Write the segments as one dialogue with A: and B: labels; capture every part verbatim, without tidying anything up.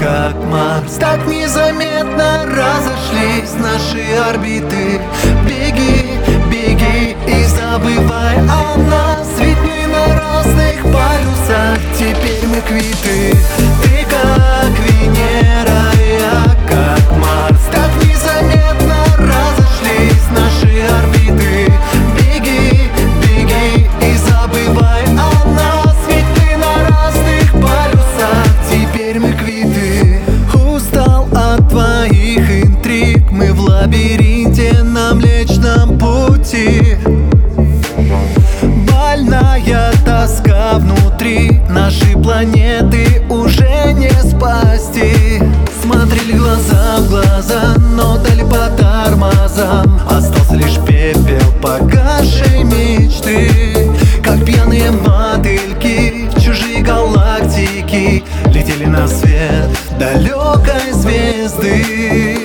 A: как Марс. Так незаметно разошлись наши орбиты. Беги, беги и забывай о нас, ведь мы на разных полюсах, теперь мы квиты. Ты как Венера, я как Марс. Так незаметно разошлись наши орбиты. Беги, беги и забывай о нас, ведь мы на разных полюсах, теперь мы квиты. Устал от твоих интриг, мы в лабиринте на Млечном пути. Больная тоска внутри, нашей планеты уже не спасти. Смотрели глаза в глаза, но дали по тормозам. Остался лишь пепел погасшей мечты. Как пьяные мотыльки в чужие галактики летели на свет далекой звезды.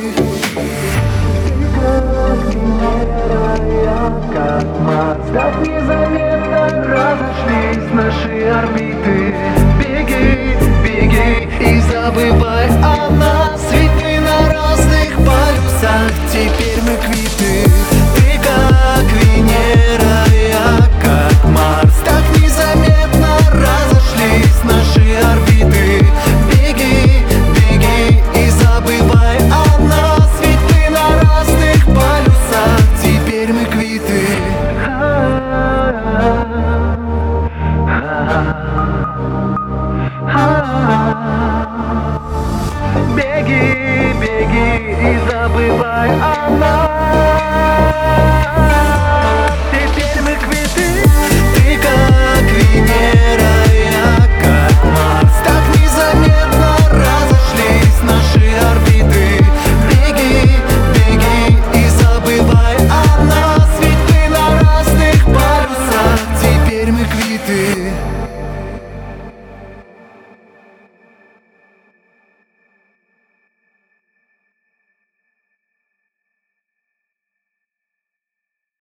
A: Как Марс, так незаметно разошлись наши орбиты. Беги, беги и забывай